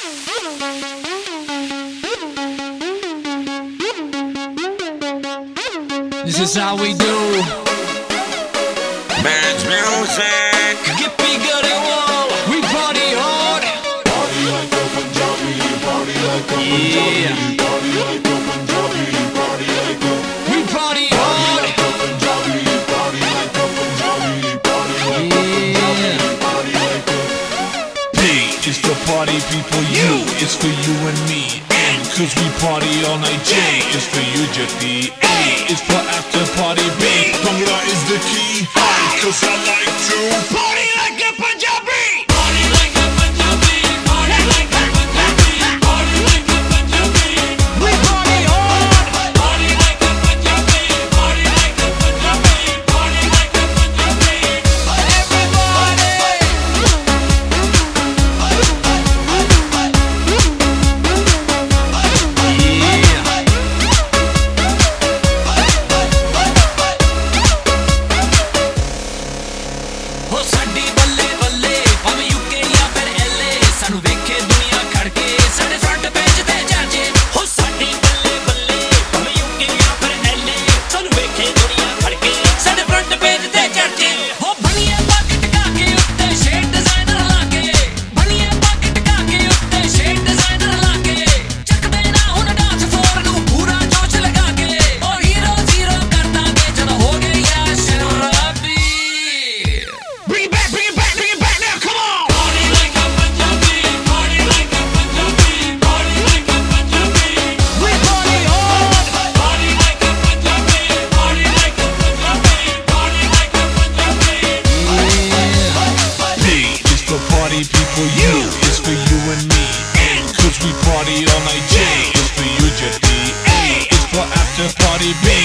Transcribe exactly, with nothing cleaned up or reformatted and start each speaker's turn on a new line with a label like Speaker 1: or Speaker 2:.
Speaker 1: This is how we do.
Speaker 2: Man's music.
Speaker 1: Get bigger than wall. We party hard.
Speaker 3: Party like a Punjabi, party like a Punjabi,
Speaker 1: Yeah.
Speaker 3: party like a Punjabi, party like a
Speaker 1: We party hard.
Speaker 3: like a Punjabi, party like a Punjabi, party like a Punjabi, party like a
Speaker 4: P is for party people, U is for you and me, N cause we party all night, J is for you, Jati, A is for after party, B Bangla is the key, I cause I like to party like a Punjabi. Party like a Punjabi, party like a Punjabi, party like a Punjabi.
Speaker 1: We party hard.
Speaker 4: Party like a Punjabi, party like a Punjabi, party like a Punjabi.
Speaker 1: Everybody. ਹੋ ਸਾਡੀ ਬੱਲੇ ਬੱਲੇ ਭਾਵੇਂ UK ਜਾਂ ਫਿਰ LA ਸਾਨੂੰ ਵੇਖੇ ਦੁਨੀਆ ਖੜ ਕੇ ਸਾਡੇ ਫਰੰਟ ਪੇਜ ਤੇ ਚਾਚੇ ਹੋ ਸਾਡੀ ਬੱਲੇ ਬੱਲੇ ਭਾਵੇਂ ਯੂਕੇ ਜਾਂ ਫਿਰ ਐਲਏ ਸਾਨੂੰ ਵੇਖੇ ਦੁਨੀਆ ਖੜ ਕੇ ਸਾਡੇ ਫਰੰਟ ਪੇਜ ਤੇ ਚਾਚੇ ਹੋ ਬਣੀਏ ਪੱਗ ਟਕਾ ਕੇ ਉੱਤੇ ਸ਼ੇਡ ਡਿਜ਼ਾਈਨਰ ਲਾ ਕੇ ਬਣੀਏ ਪੱਗ ਟਕਾ ਕੇ ਉੱਤੇ ਸ਼ੇਡ ਡਿਜ਼ਾਈਨਰ ਲਾ ਕੇ ਚੱਕਦੇ ਨਾ ਹੁਣ ਡਾਂਸ ਫਲੋਰ ਨੂੰ ਪੂਰਾ ਜੋਸ਼ ਲਗਾ ਕੇ ਉਹ ਹੀਰੋ ਜ਼ੀਰੋ ਕਰ ਦਾਂਗੇ ਜਦੋਂ ਹੋ ਗਏ ਯਾ ਸ਼ਰਾਬੀ
Speaker 4: Bring it back, bring it back, bring it back now, come on! Party like a Punjabi, party like a Punjabi, party like a Punjabi.
Speaker 1: We party hard.
Speaker 4: Party like a Punjabi, party like a Punjabi, party like a Punjabi. P is for party people, U is for you and me, N cause we party all night, J is for you, Jati, A is for after party, B